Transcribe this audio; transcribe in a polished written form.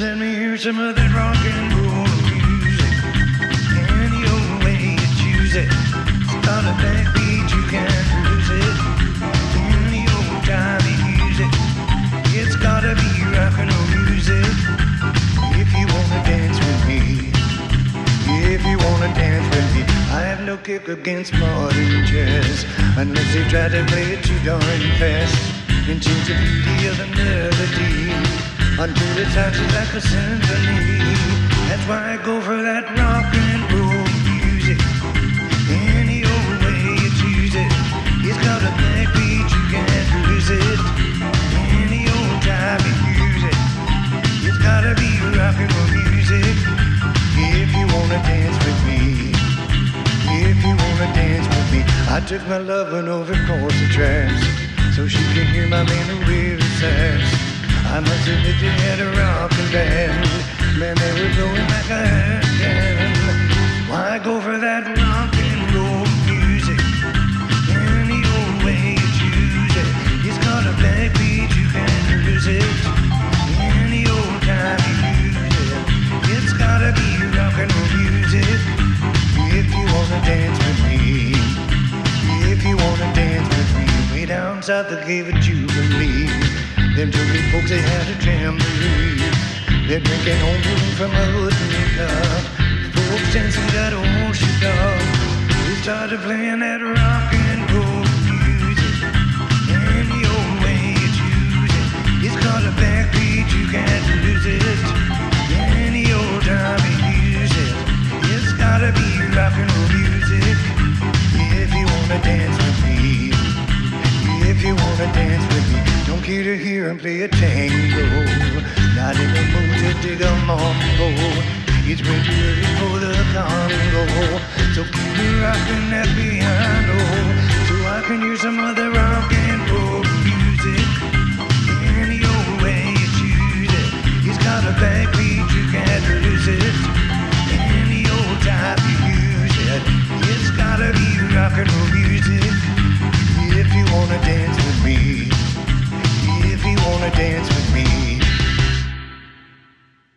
Let me hear some of that rock and roll music. Any old way you choose it. It's got a backbeat, you can't lose it. Any old time you use it. It's gotta be rock and roll music. If you wanna dance with me, if you wanna dance with me, I have no kick against modern jazz, unless they try to play it too darn fast and change the beauty of the melody until it sounds like a symphony. That's why I go for that rock and roll music. Any old way you choose it. It's got a backbeat, you can't lose it. Any old time you use it. It's gotta be rock and roll music. If you wanna dance with me, if you wanna dance with me, I took my lovin' over across the tracks so she can hear my man really sax. I must admit they had a rockin' band. Man, they were blowing like a handcan. Why go for that rock and roll music? Any old way you choose it. It's got a backbeat, you can't lose it. Any old time you use it. It's gotta be rock and roll music. If you wanna dance with me, if you wanna dance with me, way down south they gave a jubilee. Them Jubilee folks, they had a jamboree. They're drinking home from a wooden cup. Folks dancing that old shit up. We started playing that rock and roll music. Any old way you choose it. It's got a backbeat, you can't lose it. Any old time you use it. It's gotta be rock and roll music. If you wanna dance with me, if you wanna dance with me, don't care to hear him play a tango. Not in the mood to dig a mambo. It's way too early for the Congo. So keep me rocking that piano, so I can hear some other rock and roll music. Any old way you choose it. It's got a backbeat, you can't lose it. Any old time you use it. It's gotta be rock and roll music.